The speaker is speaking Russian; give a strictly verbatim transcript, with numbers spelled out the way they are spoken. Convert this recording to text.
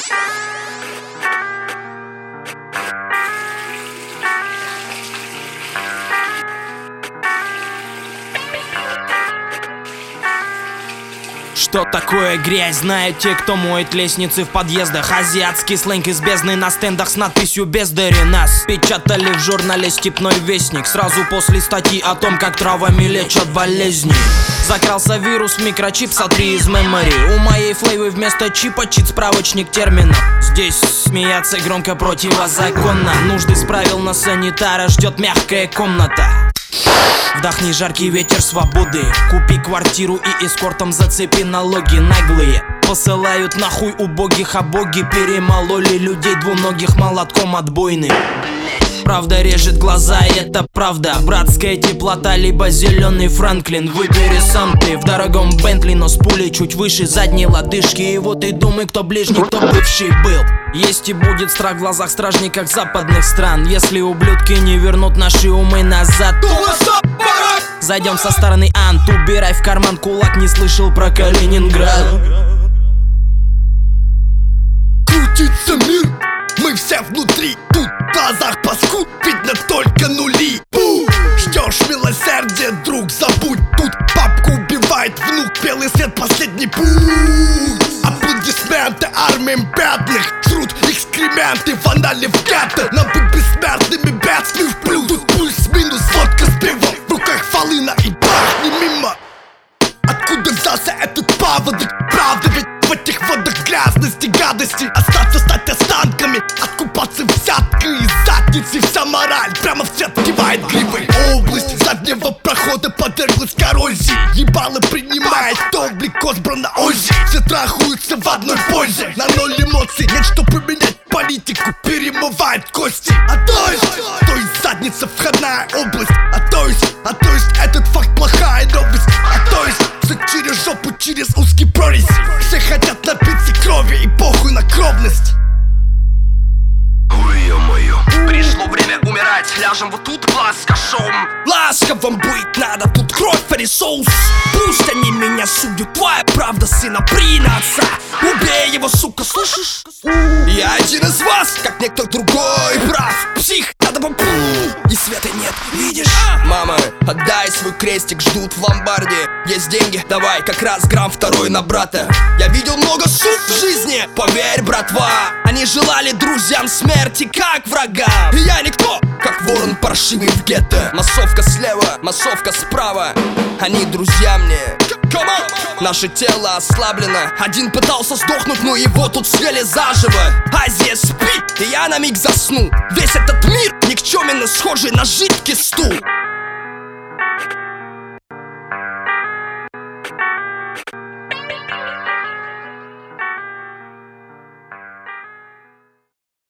Что такое грязь, знают те, кто моет лестницы в подъездах. Азиатский сленг из бездны на стендах с надписью «Бездари». Нас печатали в журнале «Степной вестник» сразу после статьи о том, как травами лечат болезни. Закрался вирус в микрочип, сотри из мемори. У моей флейвы вместо чипа чит справочник терминов. Здесь смеяться громко противозаконно. Нужды справил на санитара, ждет мягкая комната. Вдохни жаркий ветер свободы. Купи квартиру и эскортом зацепи налоги. Наглые посылают нахуй убогих, а боги перемололи людей двуногих молотком отбойным. Правда режет глаза, и это правда. Братская теплота, либо зеленый Франклин. Выбери сам ты в дорогом Бентли, но с пулей чуть выше задней лодыжки. И вот и думай, кто ближний, кто бывший был. Есть и будет страх в глазах стражников западных стран. Если ублюдки не вернут наши умы назад, зайдем со стороны Ант, убирай в карман кулак, не слышал про Калининград. Крутится мир, мы все внутри. Тут в глазах паскуд видно только нули. Пу! Ждешь милосердия, друг, забудь. Тут папку убивает внук, белый свет, последний путь. Аплодисменты армиям бедных жрут экскременты в анале в гетто. Нам быть бессмертными бедствий в плюс. Тут пульс-минус, водка с пивом, в руках волына и пахни мимо. Откуда взялся этот паводок? Правда ведь в этих водах грязности, гадости. Остаться, стать останками, откупаться взяткой из задницы. Вся мораль прямо в цвет кивает гривой. Область заднего прохода подверглась коррозии. Ебало принимает облик Осборна Оззи. Все трахаются в одной позе. На ноль эмоций, нет что поменять. Политику перемывает кости. А то есть, то есть задница входная область. А то есть, а то есть этот факт плохая новость. А то есть все через жопу, через узкий прорези. Все хотят напиться крови и похуй на кровность. Ой, ё-моё, пришло время умирать. Ляжем вот тут плоскошом. Ласковым быть надо, тут кровь, а не соус. Пусть они меня судят, твоя правда, сына Прина отца. Убей его, сука, слышишь? Я один из вас, как никто другой. Прав, псих, надо бы... И света нет, видишь? Мама, отдай свой крестик, ждут в ломбарде. Есть деньги, давай, как раз грамм второй на брата. Я видел много суд в жизни, поверь, братва. Они желали друзьям смерти, как врагам. И я никто, как ворон паршивый в гетто. Массовка слева, массовка справа. Они друзья мне. Наше тело ослаблено. Один пытался сдохнуть, но его тут съели заживо. Азия спит, и я на миг засну. Весь этот мир никчеменно схожий на жидкий стул.